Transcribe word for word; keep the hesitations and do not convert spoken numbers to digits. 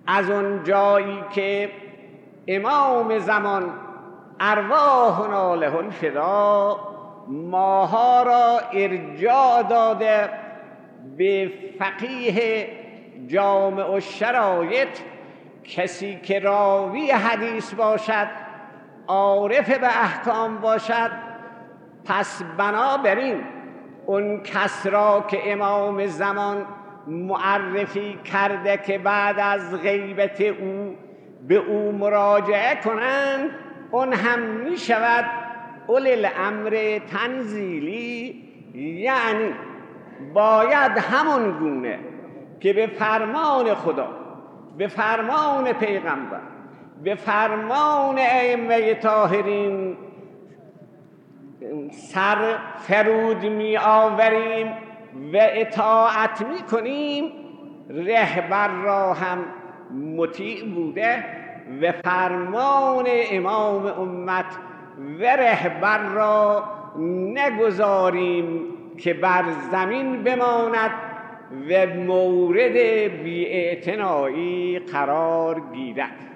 از اون جایی که امام زمان ارواحنا له الفدا ماها را ارجاع داده به فقیه جامع الشرایط، کسی که راوی حدیث باشد، عارف به احکام باشد. پس بنابراین اون کس را که امام زمان معرفی کرده که بعد از غیبت او به او مراجعه کنند، اون هم می شود اولی الامر تنزیلی، یعنی باید همون گونه که به فرمان خدا، به فرمان پیغمبر، به فرمان ائمه طاهرین سر فرود می آوریم و اطاعت می کنیم، رهبر را هم مطیع بوده و فرمان امام امت و رهبر را نگذاریم که بر زمین بماند و مورد بی‌اعتنایی قرار گیرد.